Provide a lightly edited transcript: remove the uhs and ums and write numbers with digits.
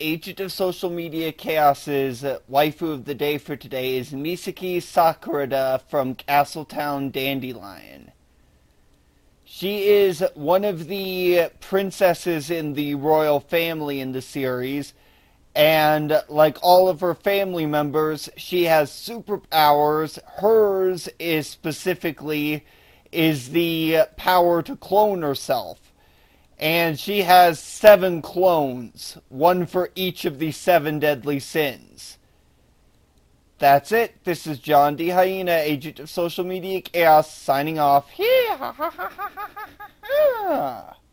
Agent of Social Media Chaos's waifu of the day for today is Misaki Sakurada from Castletown Dandelion. She is one of the princesses in the royal family in the series, and like all of her family members, she has superpowers. Hers is specifically the power to clone herself. And she has 7 clones, one for each of the 7 deadly sins. That's it. This is John D. Hyena, Agent of Social Media Chaos, signing off.